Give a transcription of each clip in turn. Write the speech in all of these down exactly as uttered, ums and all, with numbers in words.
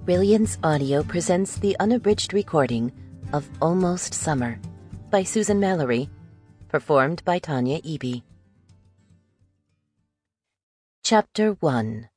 Brilliance Audio presents the unabridged recording of Almost Summer by Susan Mallory, performed by Tanya Eby. Chapter one.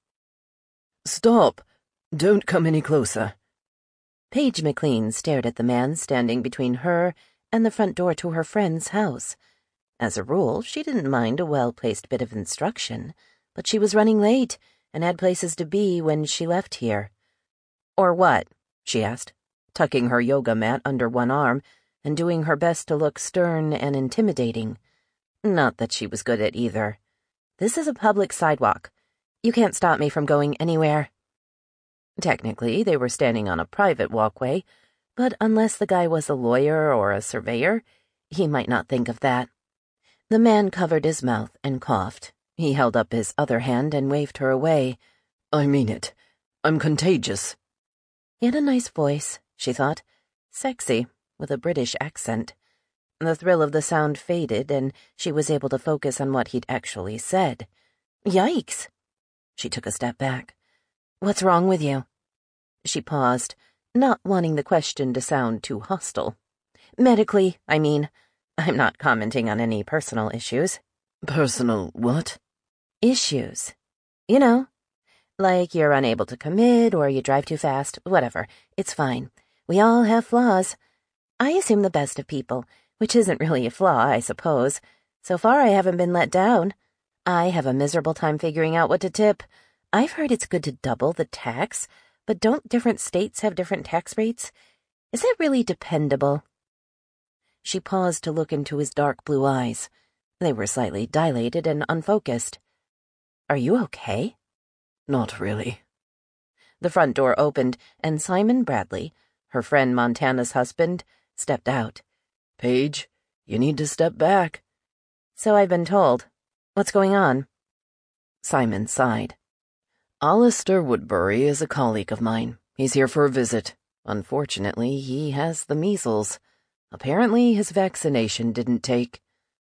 Stop! Don't come any closer. Paige McLean stared at the man standing between her and the front door to her friend's house. As a rule, she didn't mind a well-placed bit of instruction, but she was running late and had places to be when she left here. "Or what?" she asked, tucking her yoga mat under one arm and doing her best to look stern and intimidating. Not that she was good at either. "This is a public sidewalk. You can't stop me from going anywhere." Technically, they were standing on a private walkway, but unless the guy was a lawyer or a surveyor, he might not think of that. The man covered his mouth and coughed. He held up his other hand and waved her away. I mean it. I'm contagious. He had a nice voice, she thought. Sexy, with a British accent. The thrill of the sound faded, and she was able to focus on what he'd actually said. Yikes! She took a step back. "What's wrong with you?" She paused, not wanting the question to sound too hostile. "Medically, I mean. I'm not commenting on any personal issues." Personal what? Issues. You know. Like you're unable to commit, or you drive too fast, whatever. It's fine. We all have flaws. I assume the best of people, which isn't really a flaw, I suppose. So far I haven't been let down. I have a miserable time figuring out what to tip. I've heard it's good to double the tax, but don't different states have different tax rates? Is that really dependable? She paused to look into his dark blue eyes. They were slightly dilated and unfocused. "Are you okay?" Not really. The front door opened, and Simon Bradley, her friend Montana's husband, stepped out. Paige, you need to step back. "So I've been told. What's going on?" Simon sighed. Alistair Woodbury is a colleague of mine. He's here for a visit. Unfortunately, he has the measles. Apparently, his vaccination didn't take.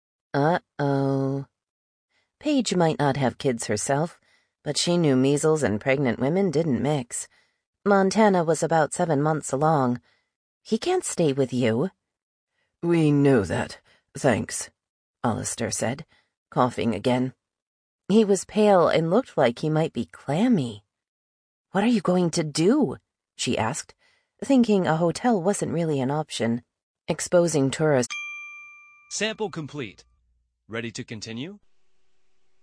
Uh-oh. Paige might not have kids herself, but she knew measles and pregnant women didn't mix. Montana was about seven months along. "He can't stay with you." "We know that. Thanks," Alistair said, coughing again. He was pale and looked like he might be clammy. "What are you going to do?" she asked, thinking a hotel wasn't really an option. Exposing tourists. Sample complete. Ready to continue?